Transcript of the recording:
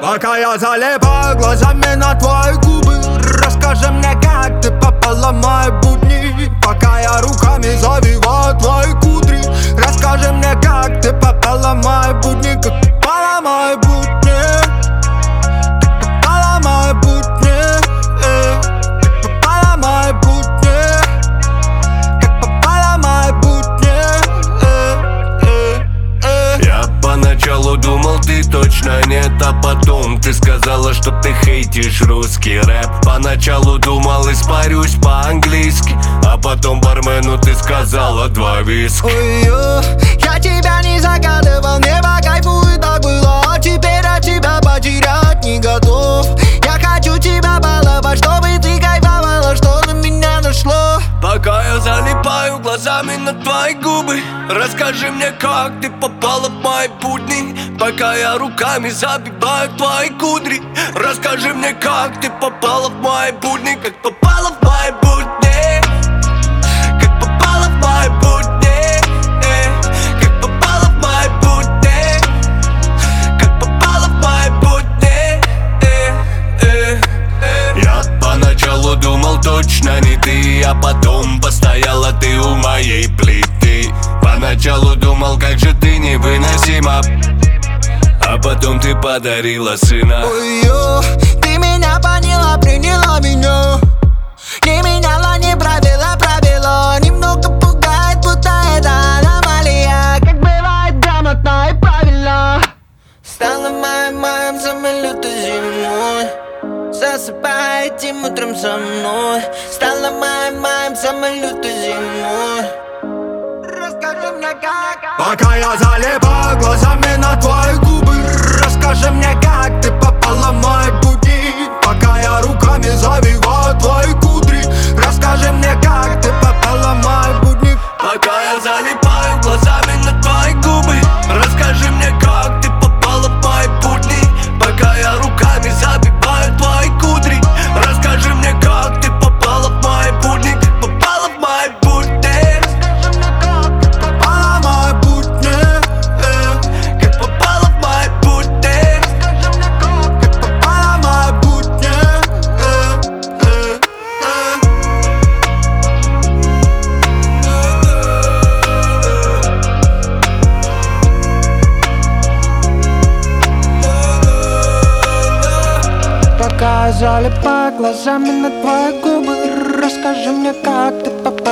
Пока я залипаю глазами на твои губы, расскажи мне, как ты попала в мои будни. Пока я руками завиваю твои кудри, расскажи мне, как ты попала в мои будни. Как попала в мои будни, как попала в мои будни, как попала в мои будни, как попала в мои будни. Я поначалу думал, ты точно нет, а потом ты сказала, что ты хейтишь русский рэп. Поначалу думал, испарюсь по-английски, а потом бармену ты сказала 2 виски. Ой-ё, я тебя не загадывал, мне по кайфу и так было. А теперь от тебя потерять не готов. Я хочу тебя баловать, чтобы ты кайфовала, что на меня нашло. Пока я залипаю глазами на твои губы, расскажи мне, как ты попала в мои будни. Пока я руками забиваю твои кудри, расскажи мне, как ты попала в мои будни. Как попала в мои будни, как попала в мои будни, как попала в мои будни, как попала в мои будни. Я поначалу думал, точно не ты, а потом постояла ты у моей плиты. Поначалу думал, как же ты невыносима, а потом ты подарила сына. Ой-ё, ты меня поняла, приняла меня, не меняла, не правила правила. Немного пугает, будто это аномалия, как бывает грамотно и правильно. Стала моим самой лютой зимой, засыпай этим утром со мной. Стала моим самой лютой зимой. Расскажи мне, как. Пока я залипаю глазами на твои губы, расскажи мне, как ты попала в мои будни. Пока я руками завиваю твои кудри, расскажи мне, как ты попала в мои будни. Пока я залипаю глазами на твои губы, расскажи мне, как ты попала в мои будни. Пока я руками забиваю твои кудри, расскажи мне, как ты попала в мои будни. Как попала в мои будни, Попала в мои будни, как попала в мои будни. как попала в мои будни. Пока я залипаю глазами на твои губы, расскажи мне, как ты попала